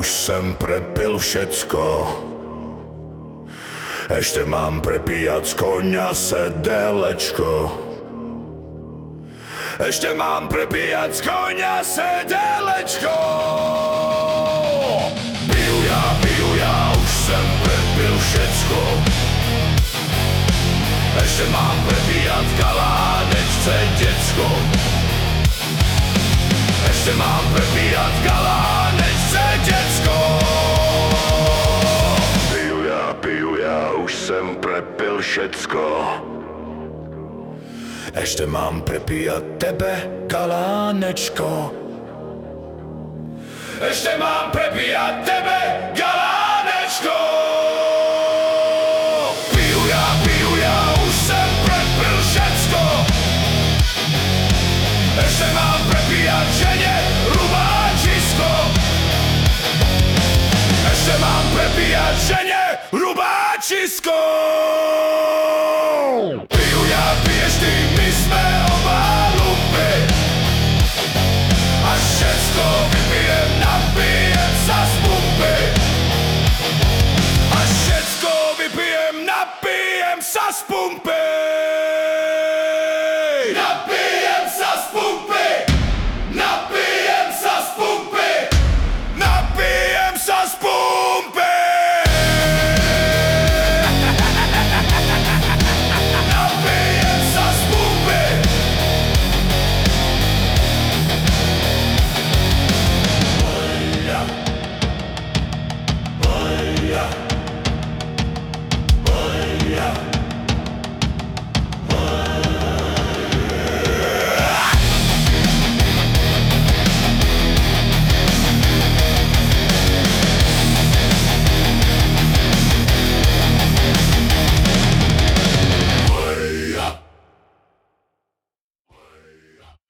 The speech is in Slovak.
už jsem prepil všecko. Ešte mám prepíjať z koňa sedelečko. Ešte mám prepíjať z koňa sedelečko. Piju ja, už jsem prepil všecko. Ešte mám prepíjať galánečce decko. Ešte mám prepíjať galánečce decko. Piju ja, už jsem prepil všecko. Ešte mám prepíjať tebe, galánečko. Ešte mám prepíjať tebe, galánečko. Piju ja, už jsem prepil všecko. Ešte mám prepíjať žene, rubáčisko. Ešte mám prepíjať žene, rubáčisko.